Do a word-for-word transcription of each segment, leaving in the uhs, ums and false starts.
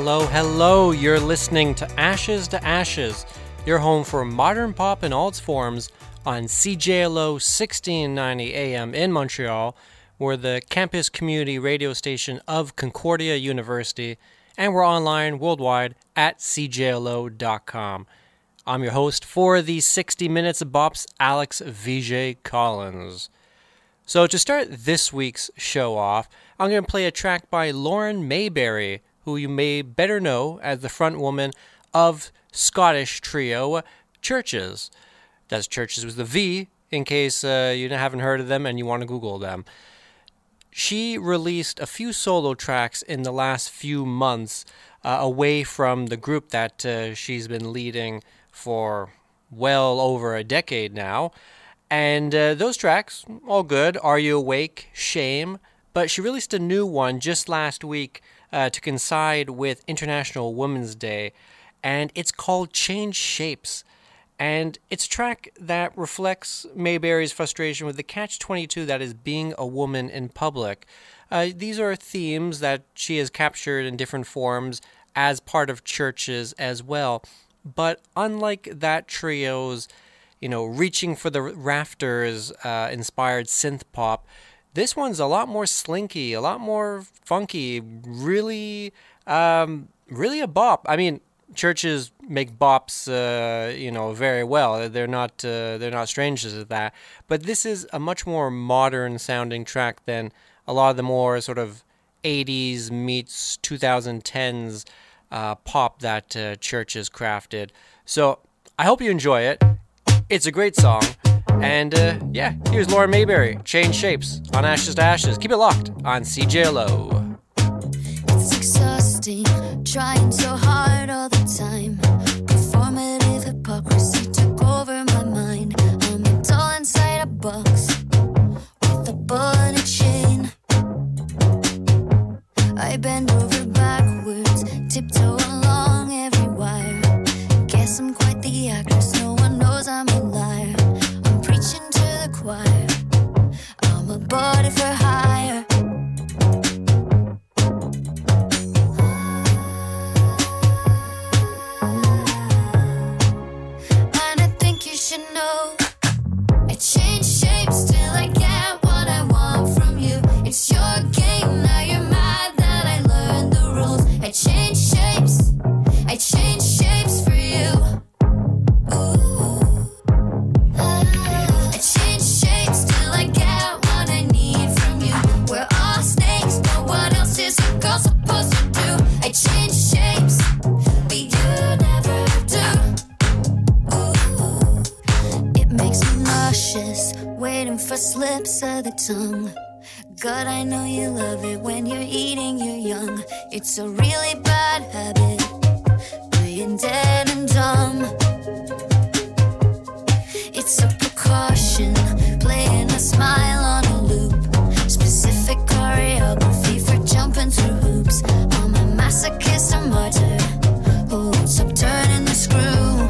hello, hello. You're listening to Ashes to Ashes, your home for modern pop in all its forms on C J L O sixteen ninety A M in Montreal. We're the campus community radio station of Concordia University, and we're online worldwide at c j l o dot com. I'm your host for these sixty minutes of bops, Alex V J Collins. So to start this week's show off, I'm going to play a track by Lauren Mayberry, who you may better know as the frontwoman of Scottish trio Churches. That's Churches with the V, in case uh, you haven't heard of them and you want to Google them. She released a few solo tracks in the last few months uh, away from the group that uh, she's been leading for well over a decade now. And uh, those tracks, all good. Are You Awake? Shame. But she released a new one just last week uh, to coincide with International Women's Day. And it's called Change Shapes. And it's a track that reflects Mayberry's frustration with the catch twenty-two that is being a woman in public. Uh, these are themes that she has captured in different forms as part of Churches as well. But unlike that trio's, you know, reaching for the rafters uh, inspired synth pop, this one's a lot more slinky, a lot more funky, really, um, really a bop. I mean, Churches make bops, uh, you know, very well. They're not, uh, they're not strangers at that. But this is a much more modern sounding track than a lot of the more sort of eighties meets twenty tens uh, pop that uh, Churches crafted. So I hope you enjoy it. It's a great song. And uh, yeah, here's Lauren Mayberry, Change Shapes on Ashes to Ashes. Keep it locked on C J L O. It's exhausting, trying so hard all the time. Performative hypocrisy took over my mind. I'm a doll inside a box with a ball and a chain. I bend over backwards, tiptoe along every wire. Guess I'm quite the actress, no one knows I'm a liar. I'm preaching to the choir, I'm a body for hire. And I think you should know, I change shapes till I get what I want from you. It's your game, now you're mad that I learned the rules. I change shapes, I change shapes for you. Ooh. I change shapes till I get what I need from you. We're all snakes, but what else is a girl supposed to do? I change shapes, but you never do. Ooh. It makes me nauseous, waiting for slips of the tongue. God, I know you love it when you're eating your young. It's a really bad habit, playing dead and dumb. It's a precaution, playing a smile on a loop. Specific choreography for jumping through hoops. I'm a masochist, a martyr, who won't stop turning the screw.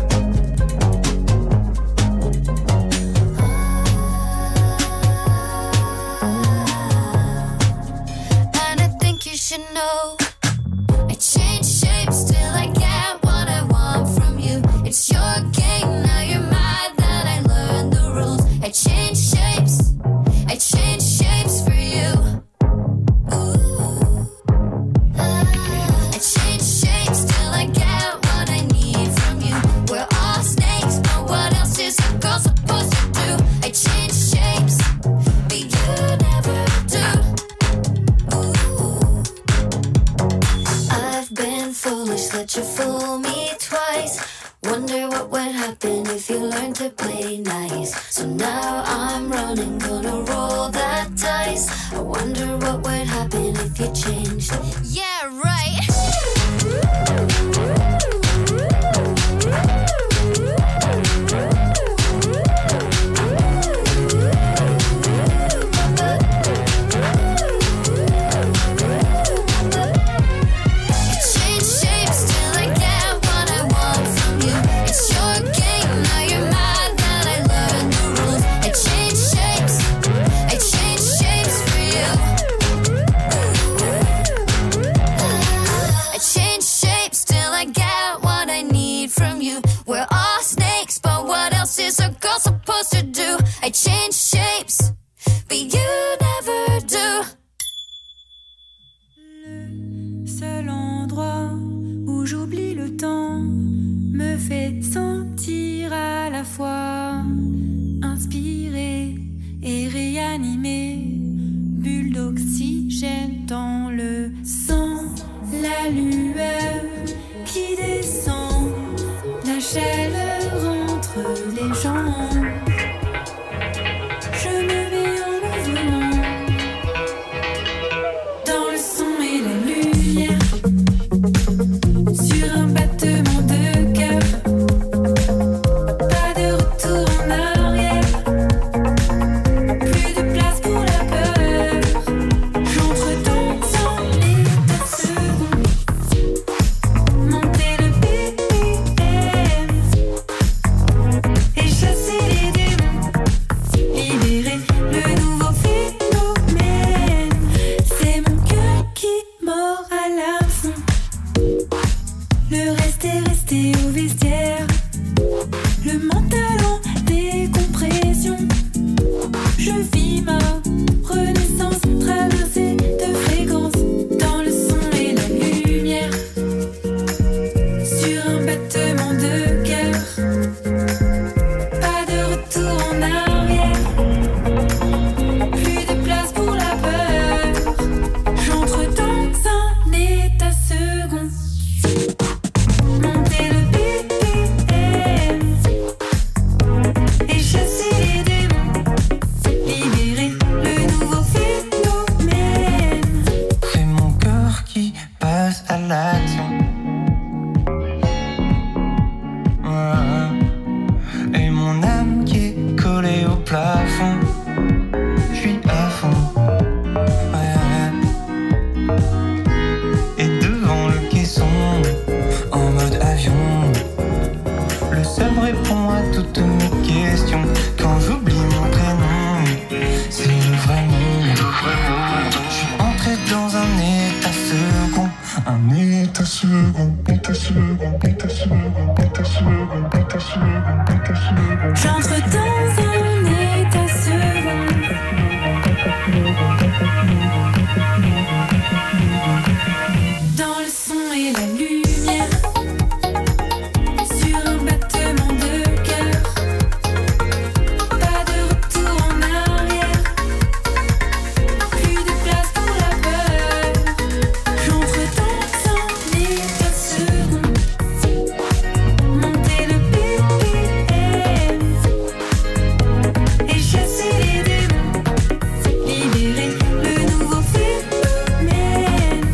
You know, I change shapes till I get what I want from you. It's your game, now you're mad that I learned the rules. I change shapes, I change shapes for you. Ooh. I change shapes till I get what I need from you. We're all snakes, but what else is a girl supposed to do? I change shapes, but you never do. Foolish, let you fool me twice. Wonder what would happen if you learned to play nice. So now I'm running, gonna roll that dice. I wonder what would happen if you changed. Yeah, right. I change shapes for you. la fois, inspiré et réanimé, bulle d'oxygène dans le sang, la lueur qui descend, la chaleur entre les jambes. Je me mets en mouvement dans le son et la lumière, sur un battement de cœur. Pas de retour en arrière, plus de place pour la peur. J'entre dans un état second, monter le B P M et chasser les démons, libérer le nouveau phénomène. C'est mon cœur qui mord à l'hameçon, le reste est resté au vestiaire, le mental en décompression. Je vis ma renaissance traversée de fréquences, dans le son et la lumière, sur un battement de cœur. Pas de retour en arrière, plus de place pour la peur. J'entre dans un état second, monter le B P M et chasser les démons, libérer le nouveau phénomène. C'est mon cœur qui passe à l'action. Ouais. Et mon âme qui est collée au plafond. Je suis à fond. Ouais. Et devant le caisson, en mode avion, le seul répond à toutes mes questions. Quand j'oublie mon prénom, c'est le vrai monde. Je suis entré dans un état second, un état second, état second, état second, état second, état second, état second. J'entre dans un état second, dans le son et la lumière, sur un battement de cœur. Pas de retour en arrière, plus de place pour la peur. J'entre dans un état second, monter le B P M et chasser les démons, libérer le nouveau phénomène.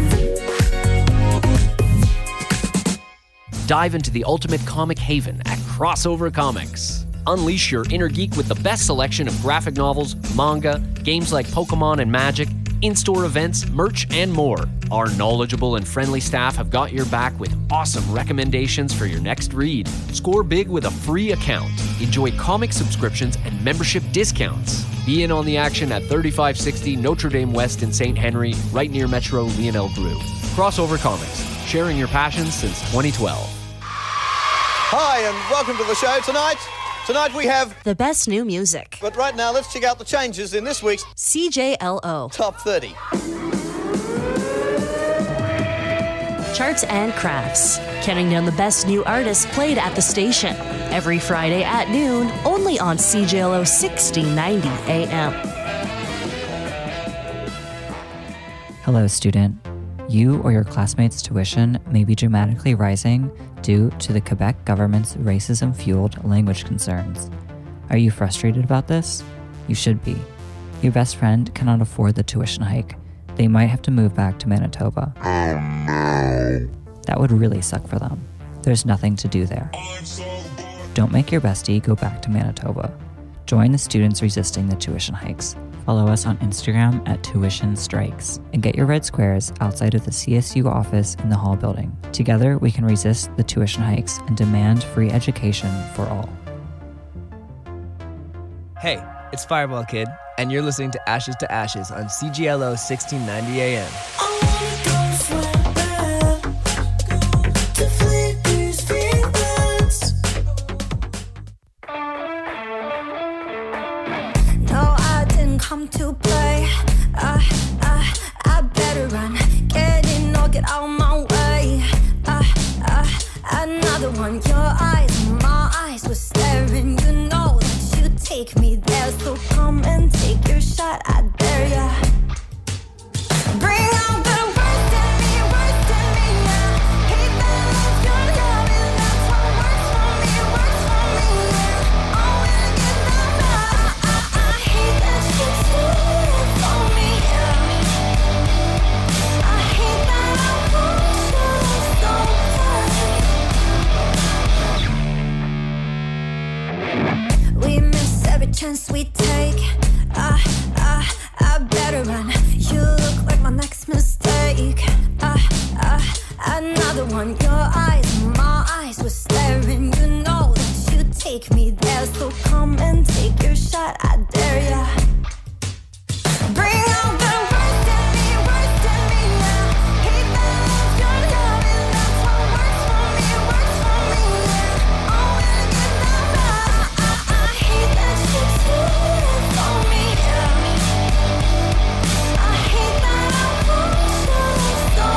Dive into the ultimate comic haven at Crossover Comics. Unleash your inner geek with the best selection of graphic novels, manga, games like Pokemon and Magic, in-store events, merch, and more. Our knowledgeable and friendly staff have got your back with awesome recommendations for your next read. Score big with a free account. Enjoy comic subscriptions and membership discounts. Be in on the action at thirty-five sixty Notre Dame West in Saint Henry, right near Metro Lionel Groove. Crossover Comics, sharing your passions since twenty twelve. Hi, and welcome to the show tonight. Tonight we have the best new music. But right now, let's check out the changes in this week's C J L O Top thirty. Charts and crafts, counting down the best new artists played at the station. Every Friday at noon, only on C J L O sixteen ninety A M. Hello, student. You or your classmates' tuition may be dramatically rising due to the Quebec government's racism-fueled language concerns. Are you frustrated about this? You should be. Your best friend cannot afford the tuition hike. They might have to move back to Manitoba. Oh no. That would really suck for them. There's nothing to do there. Don't make your bestie go back to Manitoba. Join the students resisting the tuition hikes. Follow us on Instagram at Tuition Strikes and get your red squares outside of the C S U office in the Hall building. Together, we can resist the tuition hikes and demand free education for all. Hey, it's Fireball Kid, and you're listening to Ashes to Ashes on C G L O sixteen ninety A M. Come to play, uh, uh, I better run, get in or get out my way, uh, uh, another one, your eyes, my eyes were staring. staring. You know that you take me there, so come and take your shot. I dare ya. Bring out the worst in me, worst in me. Yeah. Hate that love you're loving. That's what works for me, works for me. Yeah. Oh, when you know that I, I, I hate that you do it for me. Yeah. I hate that I want you so bad. We miss every chance we take. I, I, I better run. You look like my next mistake. I, I, another one. Your eyes, my eyes were staring. You know that you take me there, so come and take your shot. I dare ya. Bring out the worst in me, worst in me. Yeah. Hate that love you're loving. That's what works for me, works for me. Yeah. Oh, when you know that I, I, I hate that you do it for me. Yeah. I hate that I want you so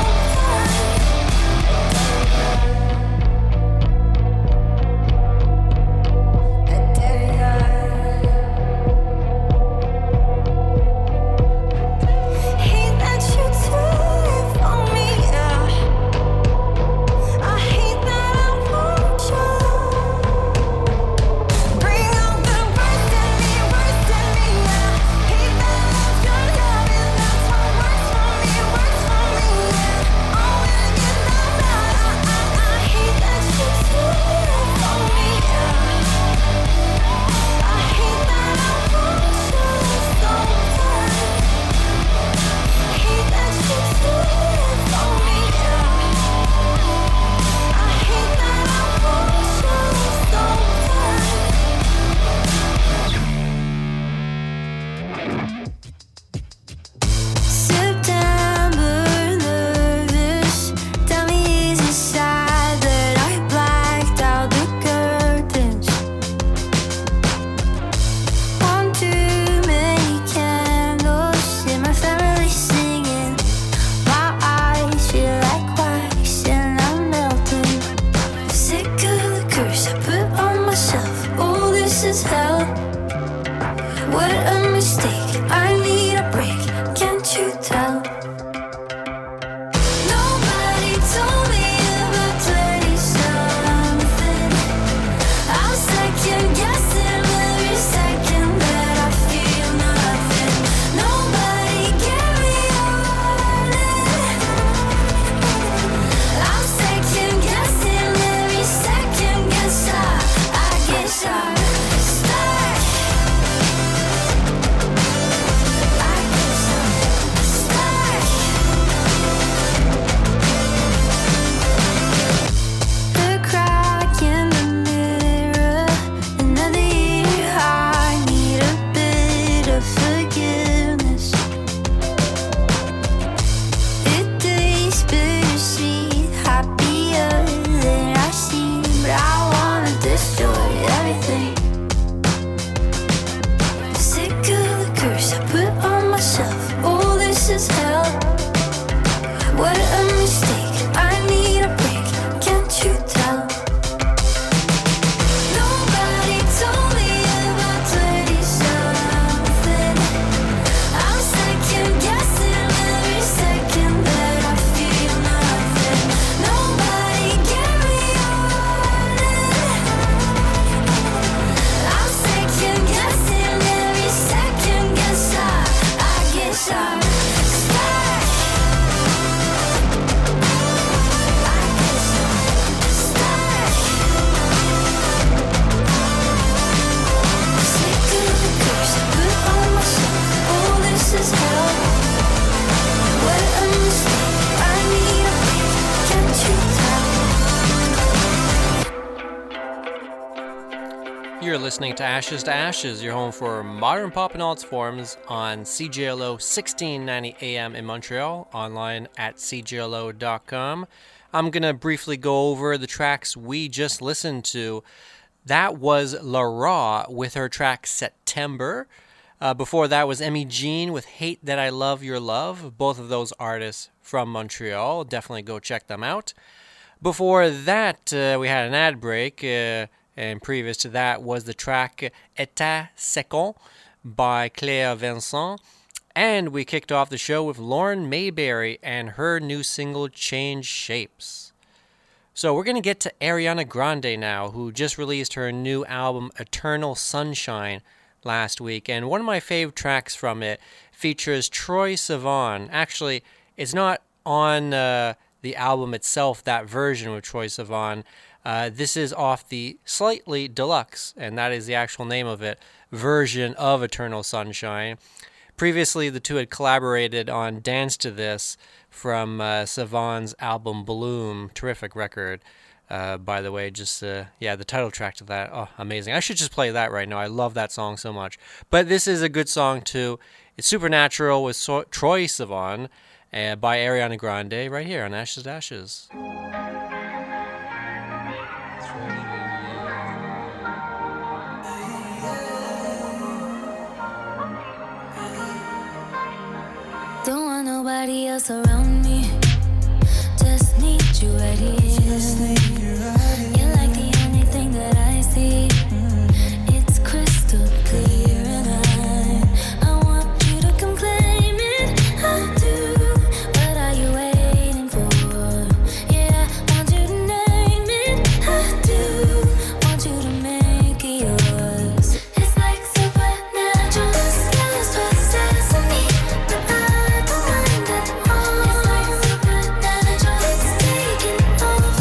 bad. I dare ya. Hate that you do it for me, yeah. I hate that I want you. Bring out the worst in me, worst in me, yeah. Hate that love you're loving. That's what works for me, works for me, yeah. Oh, when you know that I, I, I hate that you do it for me, yeah. I hate that I want you so bad. Hate that you do it for me, yeah. I hate that I want you so bad. September nervous. Tell me is it sad that I blacked out the curtains? One too many candles in my family singing. My eyes feel like wax and I'm melting. Sick of the curse I put on myself. Oh, this is hell. What a mistake. I need a break. Can't you tell? Nobody told me about twenty-something. I'm second guessing every second that I feel nothing. Nobody gave me a warning. I'm second guessing every second. Guess I, I guess I'm stuck. I guess I'm stuck. The crack in the mirror. Another year I need a bit of forgiveness. It tastes bittersweet, happier than I seem, but I wanna destroy everything. Sick of the curse I put on myself. Oh, this is hell. What a mistake. I need a break. Can't you tell? Nobody told me about twenty-something. I'm second guessing every second that I feel nothing. Nobody gave me a warning. I'm second guessing every second. Guess I, I guess I'm stuck. I guess I'm stuck. Sick of the curse I put on myself. Oh, this is hell. What a mistake. I need a break. Can't you tell? You're listening to Ashes to Ashes, your home for modern pop in all its forms on C J L O sixteen ninety A M in Montreal, online at c j l o dot com. I'm going to briefly go over the tracks we just listened to. That was La Raw with her track September. Uh, before that was Emmy Jean with Hate That I Love Your Love. Both of those artists from Montreal. Definitely go check them out. Before that, uh, we had an ad break. Uh, And previous to that was the track État Second by Claire Vincent. And we kicked off the show with Lauren Mayberry and her new single Change Shapes. So we're going to get to Ariana Grande now, who just released her new album Eternal Sunshine last week. And one of my favorite tracks from it features Troye Sivan. Actually, it's not on uh, the album itself, that version with Troye Sivan. Uh, this is off the Slightly Deluxe, and that is the actual name of it, version of Eternal Sunshine. Previously, the two had collaborated on Dance to This from uh, Sivan's album Bloom. Terrific record, uh, by the way. Just, uh, yeah, the title track to that. Oh, amazing. I should just play that right now. I love that song so much. But this is a good song, too. It's Supernatural with so- Troye Sivan uh, by Ariana Grande right here on Ashes to Ashes. Don't want nobody else around me. Just need you right here. You're like the only thing that I see. It's crystal clear, and I, I want you to come claim it. I do. What are you waiting for? Yeah, I want you to name it. I do. Want you to make it yours. It's like supernatural. The scales possess me, but I don't mind at all. It's like supernatural. It's taking over.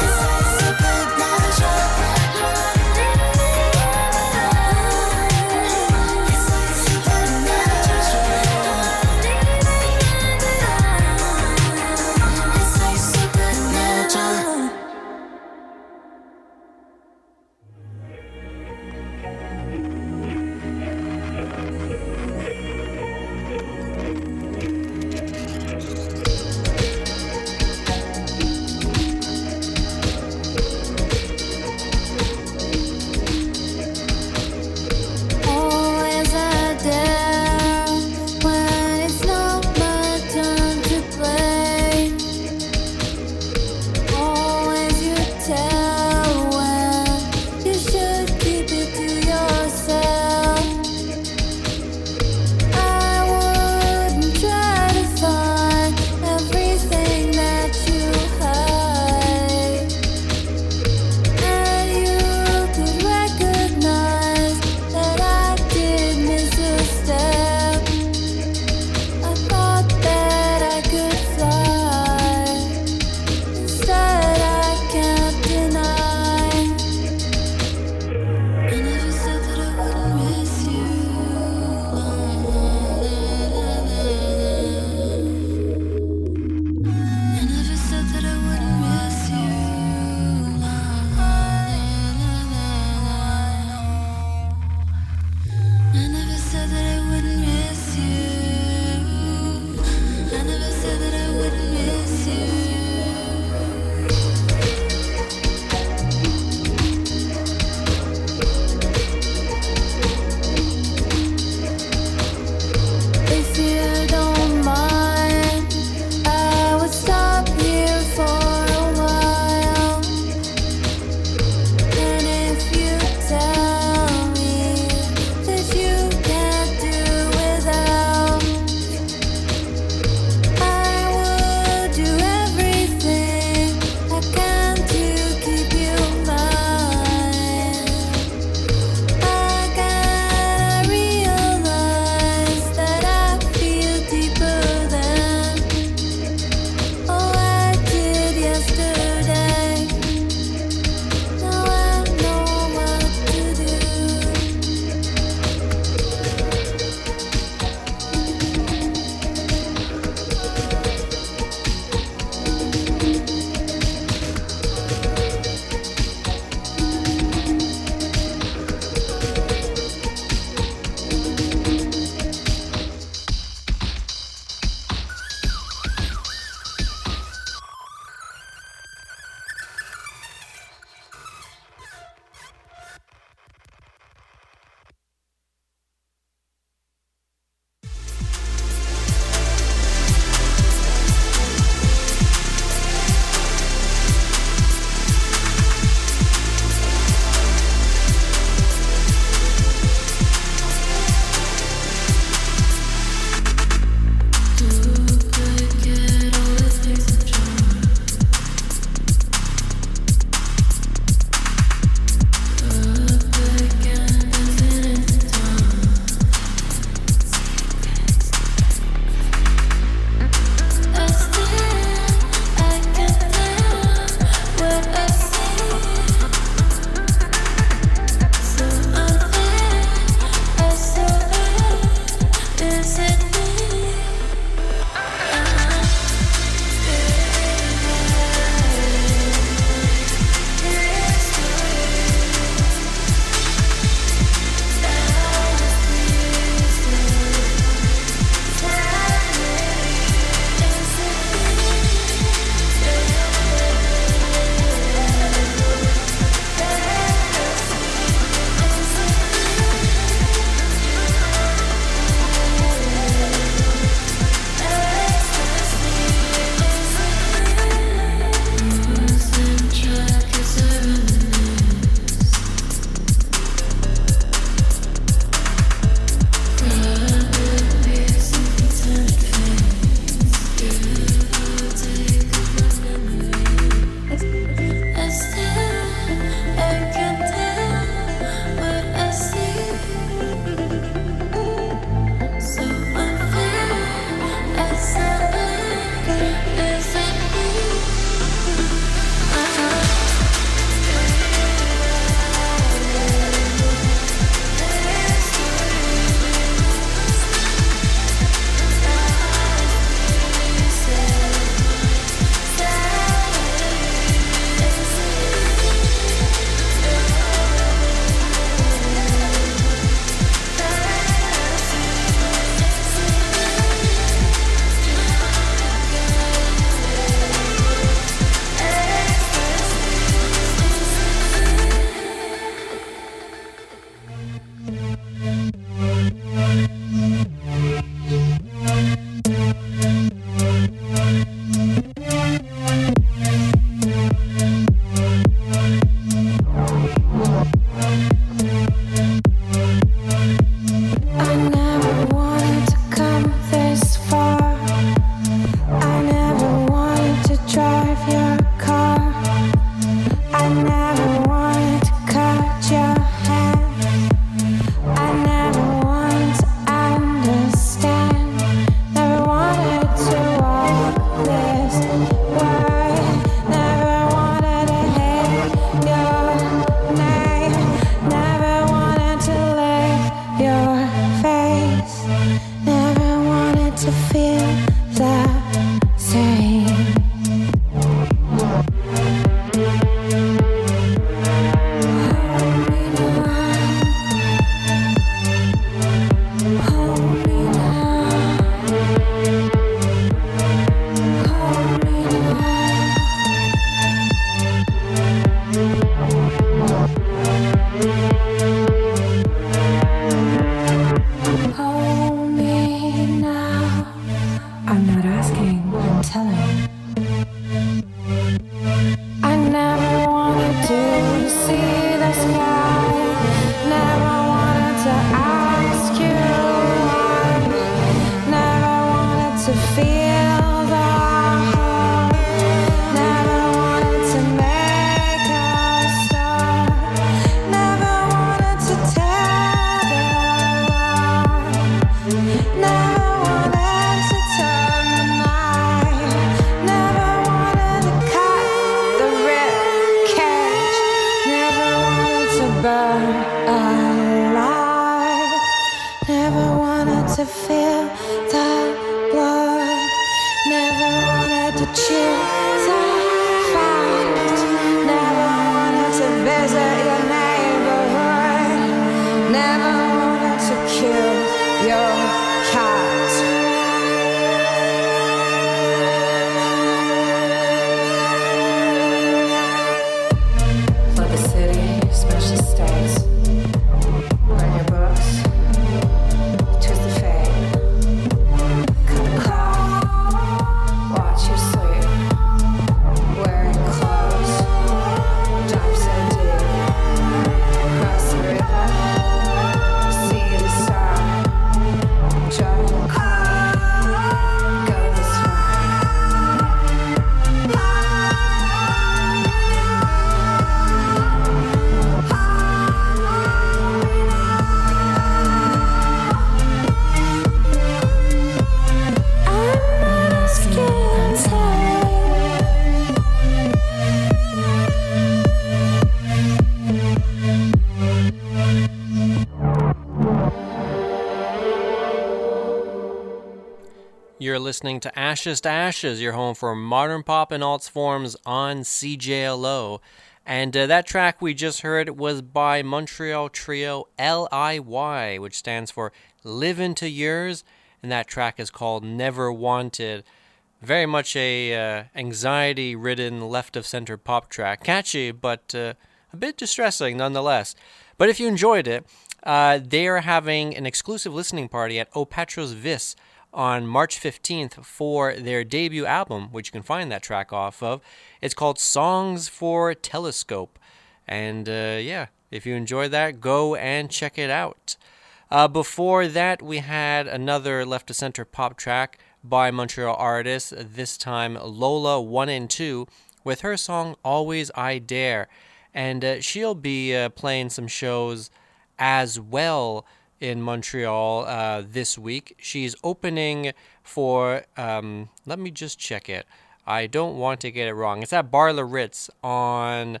You're listening to Ashes to Ashes, your home for modern pop and alts forms on C J L O. And uh, that track we just heard was by Montreal trio L I Y, which stands for Live Into Yours, and that track is called Never Wanted. Very much a uh, anxiety-ridden left-of-center pop track. Catchy, but uh, a bit distressing nonetheless. But if you enjoyed it, uh, they are having an exclusive listening party at O Patros Vis on March fifteenth for their debut album, which you can find that track off of. It's called Songs for Telescope. And uh, yeah, if you enjoyed that, go and check it out. Uh, before that, we had another left-of-center pop track by Montreal artist, this time Lola one and two, with her song Always I Dare. And uh, she'll be uh, playing some shows as well in Montreal uh, this week. She's opening for, um, let me just check it. I don't want to get it wrong. It's at Bar Le Ritz on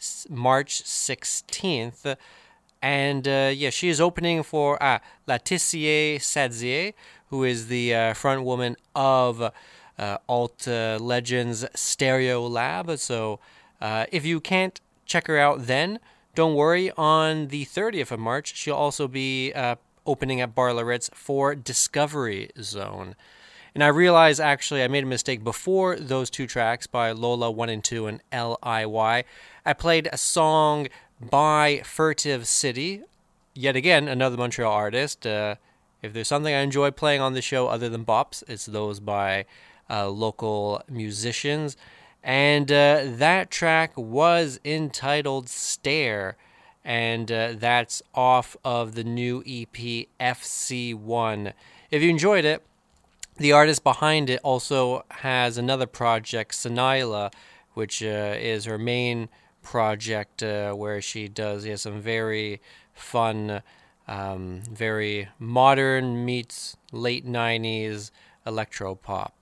March sixteenth. And uh, yeah, she is opening for uh, Laetitia Sadzier, who is the uh, front woman of uh, Alt uh, Legends Stereo Lab. So uh, if you can't check her out then, don't worry. On the thirtieth of March, she'll also be uh, opening at Bar Le Ritz for Discovery Zone. And I realized, actually, I made a mistake before those two tracks by Lola one and two and L I Y. I played a song by Furtive City, yet again, another Montreal artist. Uh, if there's something I enjoy playing on the show other than bops, it's those by uh, local musicians. And uh, that track was entitled Stare, and uh, that's off of the new E P F C one. If you enjoyed it, the artist behind it also has another project, Sanaila, which uh, is her main project uh, where she does yeah, some very fun, um, very modern meets late nineties electro pop.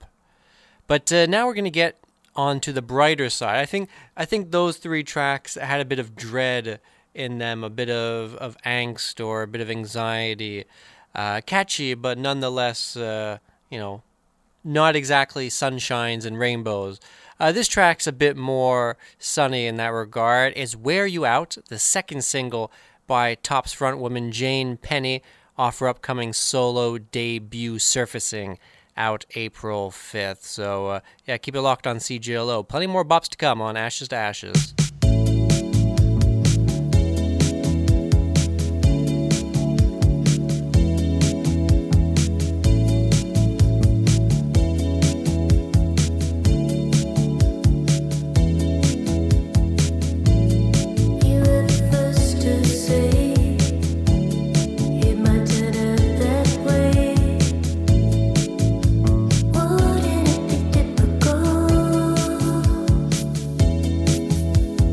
But uh, now we're going to get on to the brighter side. I think I think those three tracks had a bit of dread in them, a bit of, of angst or a bit of anxiety. Uh, catchy, but nonetheless, uh, you know, not exactly sunshines and rainbows. Uh, this track's a bit more sunny in that regard. It's Wear You Out, the second single by Top's frontwoman Jane Penny, off her upcoming solo debut Surfacing, out April fifth. So, uh, yeah, keep it locked on C J L O. Plenty more bops to come on Ashes to Ashes. Wouldn't it be typical?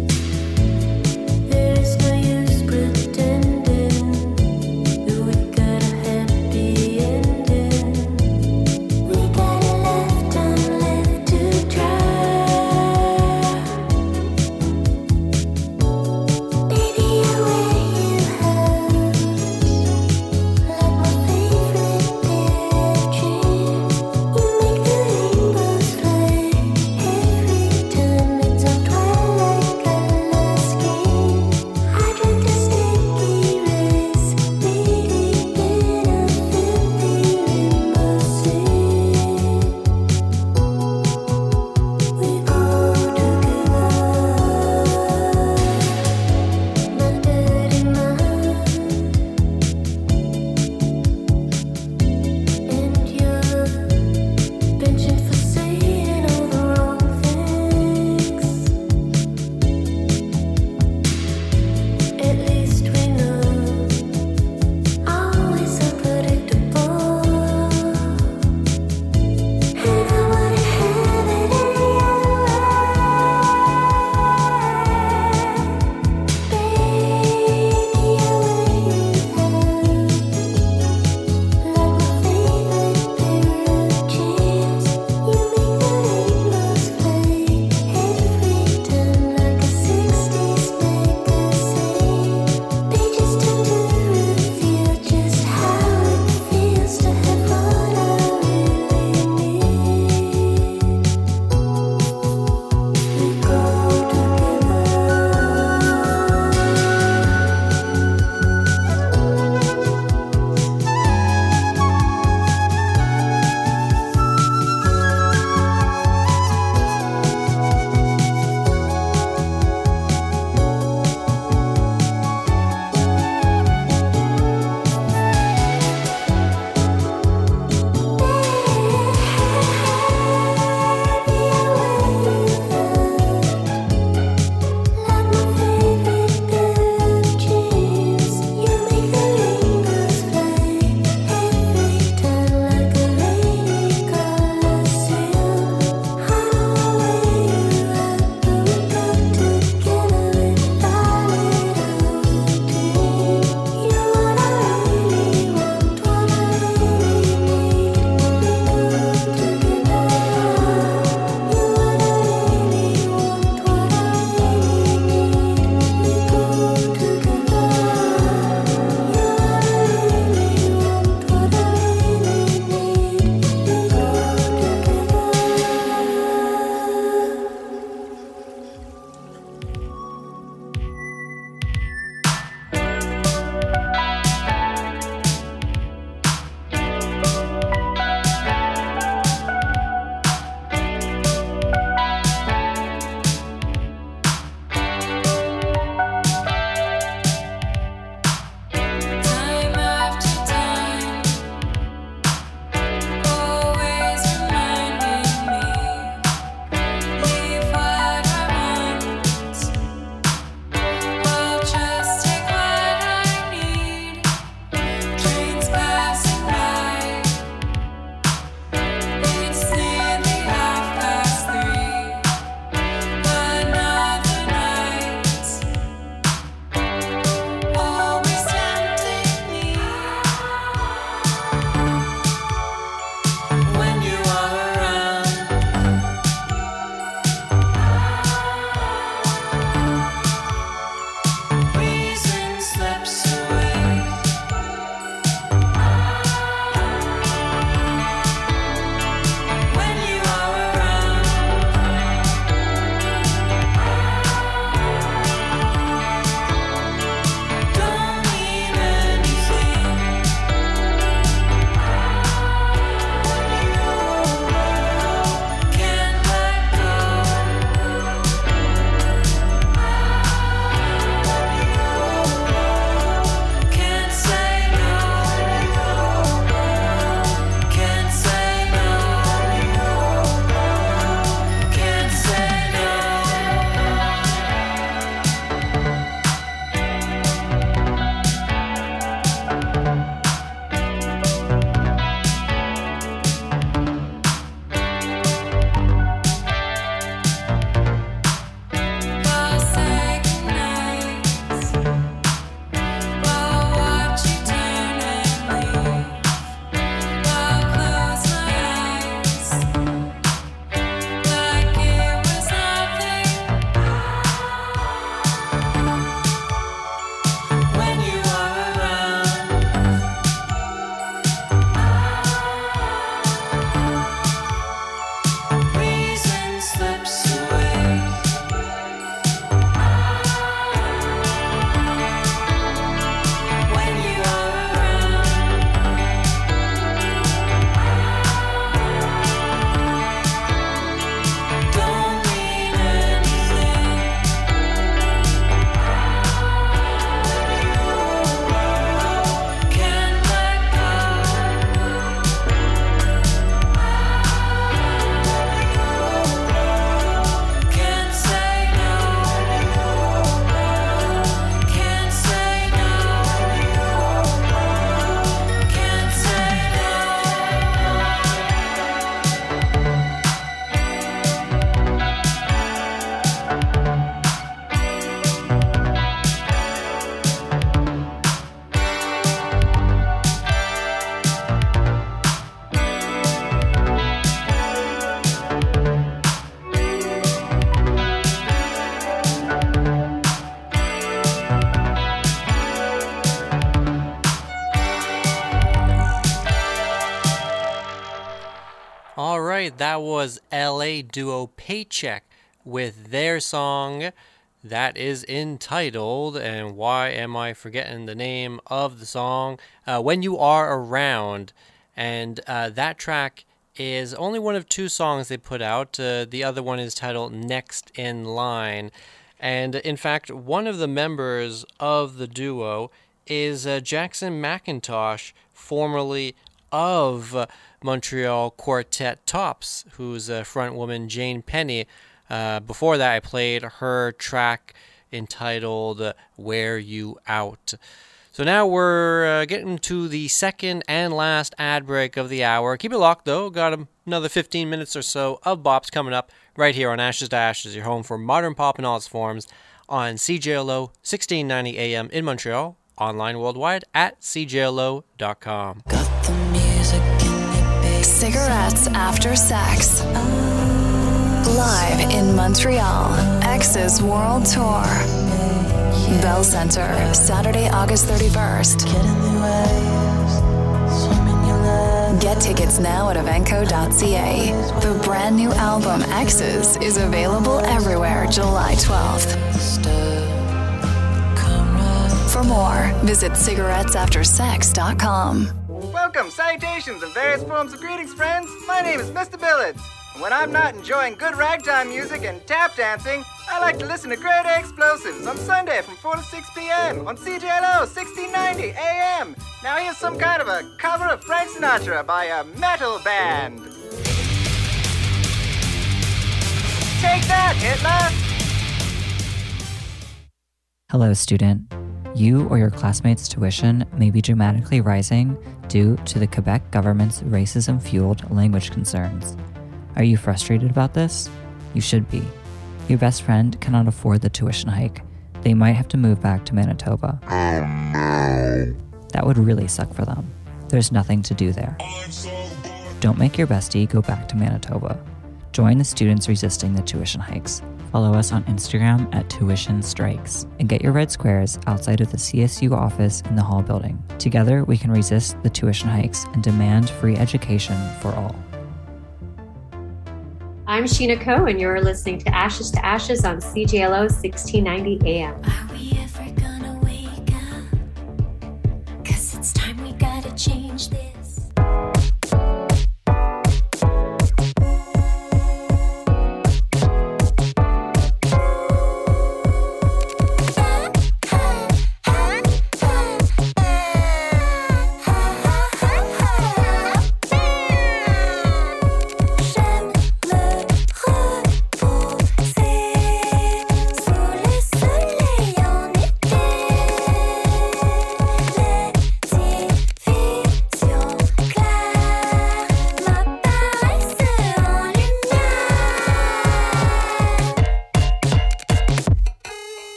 right, that was L A duo Paycheck with their song that is entitled, and why am I forgetting the name of the song? Uh, When You Are Around. And uh, that track is only one of two songs they put out. Uh, the other one is titled Next in Line. And in fact, one of the members of the duo is uh, Jackson McIntosh, formerly of uh, Montreal Quartet Tops, whose uh, frontwoman Jane Penny. Uh, before that, I played her track entitled uh, Wear You Out. So now we're uh, getting to the second and last ad break of the hour. Keep it locked, though. Got another fifteen minutes or so of bops coming up right here on Ashes to Ashes, your home for modern pop in all its forms, on C J L O sixteen ninety A M in Montreal, online worldwide at c j l o dot com. Cigarettes After Sex. Live in Montreal, X's World Tour. Bell Center, Saturday, August thirty-first. Get tickets now at evenco dot c a. The brand new album X's is available everywhere July twelfth. For more, visit cigarettes after sex dot com. Welcome, salutations, and various forms of greetings, friends. My name is Mister Billings. And when I'm not enjoying good ragtime music and tap dancing, I like to listen to Grade A Explosives on Sunday from four to six p.m. on C J L O sixteen ninety A M. Now here's some kind of a cover of Frank Sinatra by a metal band. Take that, Hitler! Hello, student. You or your classmates' tuition may be dramatically rising due to the Quebec government's racism-fueled language concerns. Are you frustrated about this? You should be. Your best friend cannot afford the tuition hike. They might have to move back to Manitoba. Oh no. That would really suck for them. There's nothing to do there. Don't make your bestie go back to Manitoba. Join the students resisting the tuition hikes. Follow us on Instagram at Tuition Strikes and get your red squares outside of the C S U office in the Hall building. Together, we can resist the tuition hikes and demand free education for all. I'm Sheena Coe, and you're listening to Ashes to Ashes on C J L O sixteen ninety A M. Are we ever gonna wake up? 'Cause it's time we gotta change this. Sous le soleil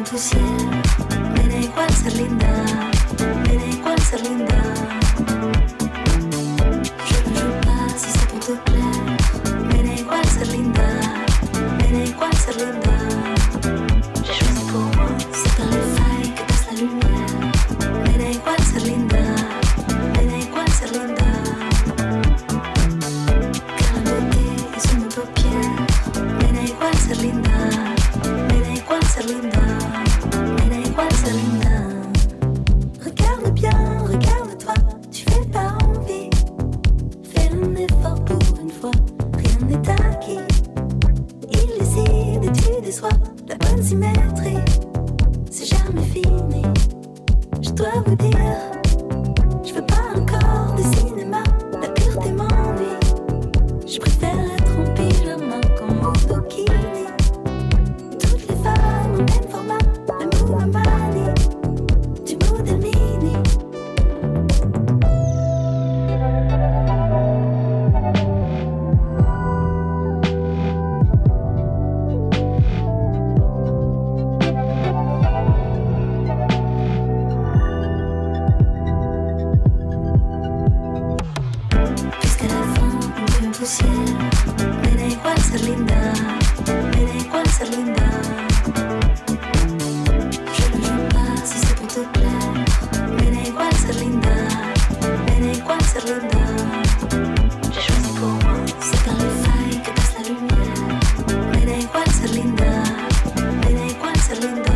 poussière. Me da igual ser linda, me da igual ser linda. Je ne joue pas si c'est pour te plaire. Me da igual ser linda, me da igual ser linda. J'ai choisi pour moi, c'est dans les failles que passe la lumière. Me da igual ser linda, me da igual ser linda. Car la beauté est sous mes paupières. Me da igual ser linda, me da igual ser linda, me da igual ser linda. Regarde bien, regarde-toi, tu fais pas envie. Fais un effort pour une fois, rien n'est acquis. Illusive et tu déçois, la bonne symétrie, c'est jamais fini. Je dois vous dire, je veux pas encore de cinéma, la pureté m'ennuie. Je préfère être en pyjama comme au bikini. Toutes les femmes au même format, la moule manie, du modèle mini. Jusqu'à la fin, on peut poussière. Me da igual ser linda, me da igual ser linda. Je ne joue pas si c'est pour te plaire. Me da igual ser linda, me da igual ser linda. J'ai choisi pour moi, c'est dans les failles que passe la lumière. Me da igual ser linda, me da igual ser linda.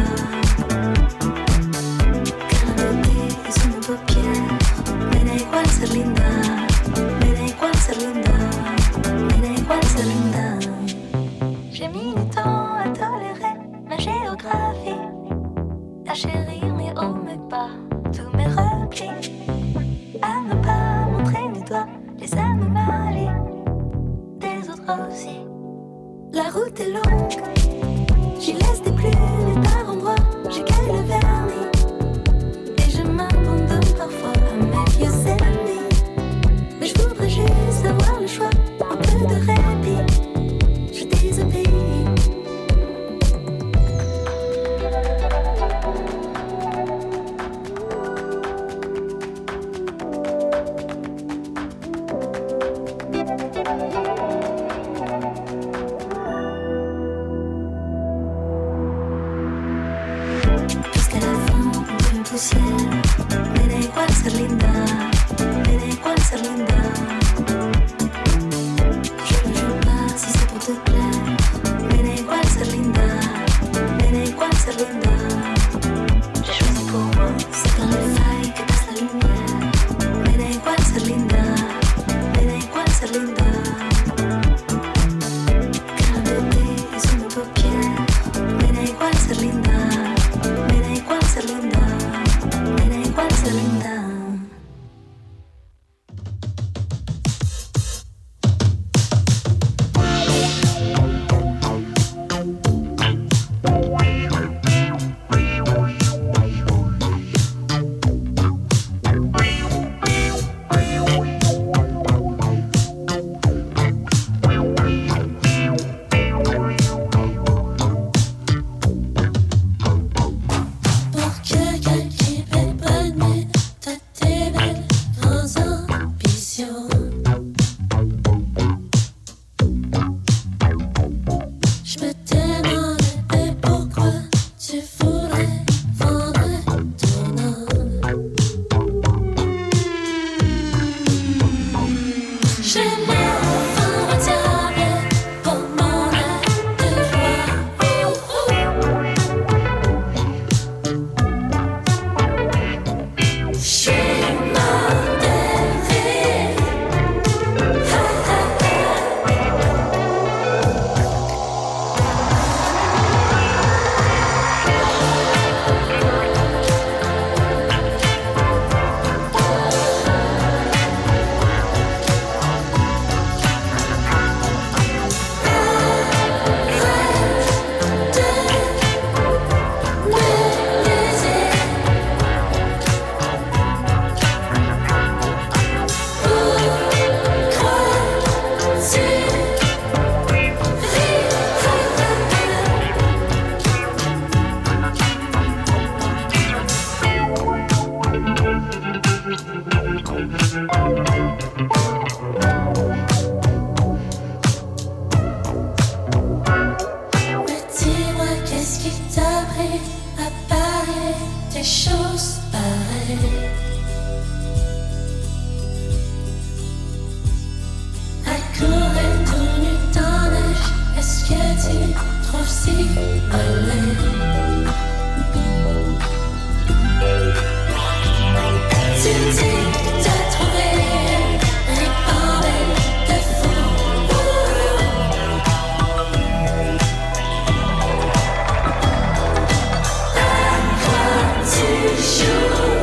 Car la beauté est sous mes paupières. Me da igual ser linda, me da igual ser linda, me da igual ser linda. J'ai mis du temps à tolérer ma géographie, à chérir mes hauts, mes bas, tous mes replis, à ne pas montrer du doigt les anomalies des autres aussi. La route est longue, j'y laisse des plumes et par endroits j'écaille le vernis. Et je m'abandonne parfois à mes vieux ennemis. Mais je voudrais juste avoir le choix, un peu de répit. Je désobéis. Jusqu'à la fin, on peut poussière. Me da igual ser linda, me da igual ser linda. Je ne joue pas si c'est pour te plaire. Me da igual ser linda, me da igual ser linda. J'ai choisi pour moi, c'est dans les failles que passe la lumière. Me da igual ser linda, me da igual ser linda. Car la beauté est sous mes paupières. Me da igual ser linda, me da igual ser linda, me da igual ser linda. Pour quelqu'un qui fait pas de mes t'as tes belles grandes ambitions. Je me demandais pourquoi tu voudrais vendre ton âme. J'ai l'enfant au diable pour mon aide de joie. J'ai modéré. aussi aller. Suffit de trouver un bordel de fou. À quoi tu joues?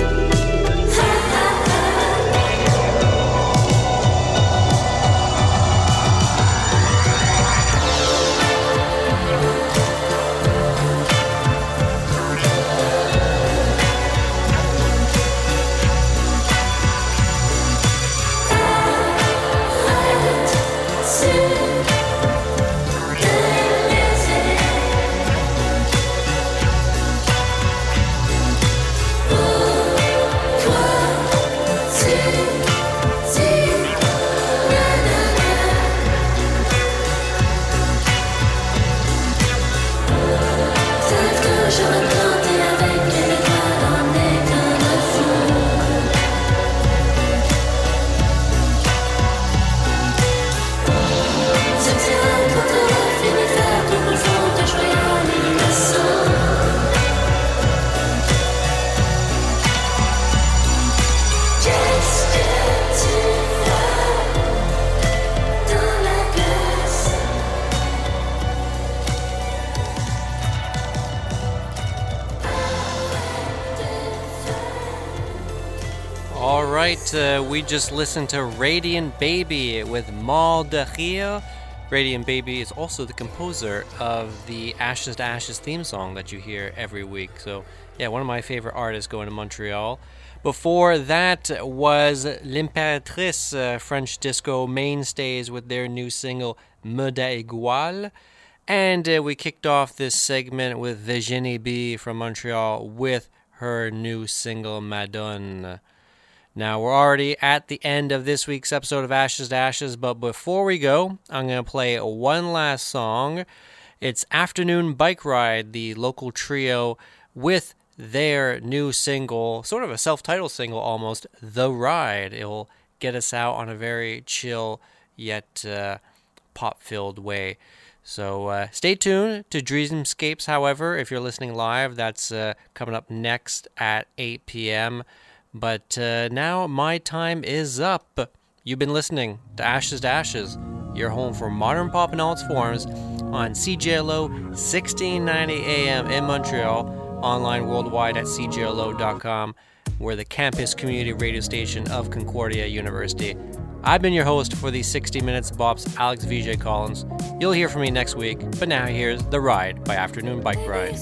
Uh, we just listened to Radiant Baby with Mal de Rire. Radiant Baby is also the composer of the Ashes to Ashes theme song that you hear every week. So, yeah, one of my favorite artists going to Montreal. Before that was L'Impératrice, uh, French disco mainstays with their new single Me d'Égual. And uh, we kicked off this segment with Virginie B from Montreal with her new single Madone. Now, we're already at the end of this week's episode of Ashes to Ashes, but before we go, I'm going to play one last song. It's Afternoon Bike Ride, the local trio, with their new single, sort of a self-titled single almost, The Ride. It'll get us out on a very chill yet uh, pop-filled way. So uh, stay tuned to Dreamscapes, however, if you're listening live. That's uh, coming up next at eight p.m., But uh, now my time is up. You've been listening to Ashes to Ashes, your home for modern pop in all its forms, on C J L O sixteen ninety A M in Montreal, online worldwide at c j l o dot com. We're the campus community radio station of Concordia University. I've been your host for these sixty minutes, Bop's Alex V J Collins. You'll hear from me next week, but now here's The Ride by Afternoon Bike Ride.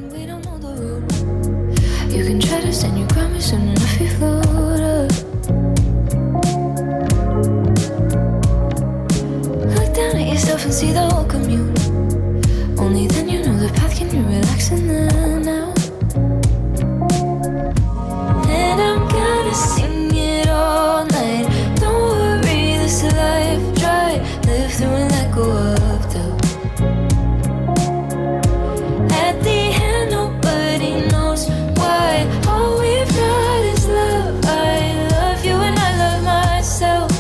You can try to stand your ground, but soon enough you float up. Look down at yourself and see the whole commune. Only then you know the path, can you relax and then out. And I'm gonna sing it all night. Don't worry, this life, try, live through and let go of doubt. At the end, nobody knows why. All we've got is love. I love you and I love myself.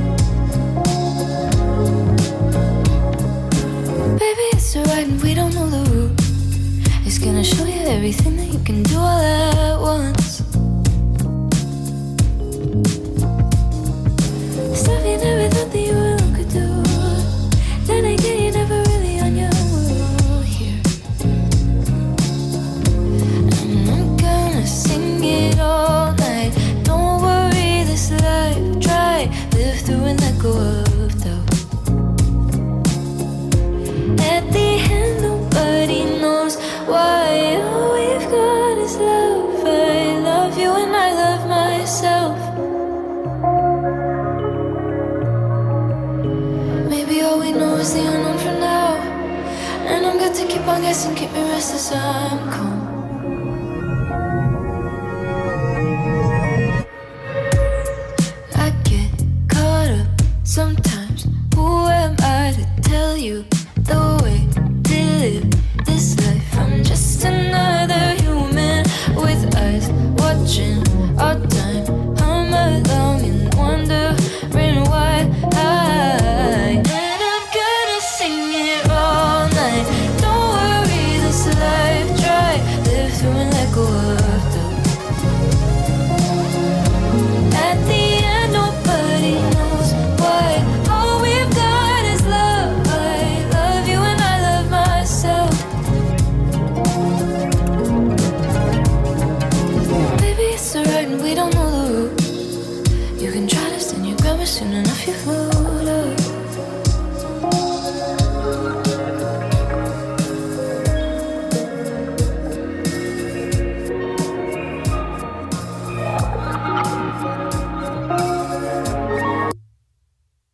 Baby, it's a ride and we don't know the route. It's gonna show you everything that you can do all at once. Stuff you never thought that you alone could do. Then again, you're never really on your own here. And I'm gonna sing it all night. Don't worry, this life, try, live through and let go of doubt. At the end, nobody knows why. All we've got is love. I love you and I love myself. Maybe all we know is the unknown for now. And I'm good to keep on guessing, keep me restless, I'm calm. I get caught up sometimes. Who am I to tell you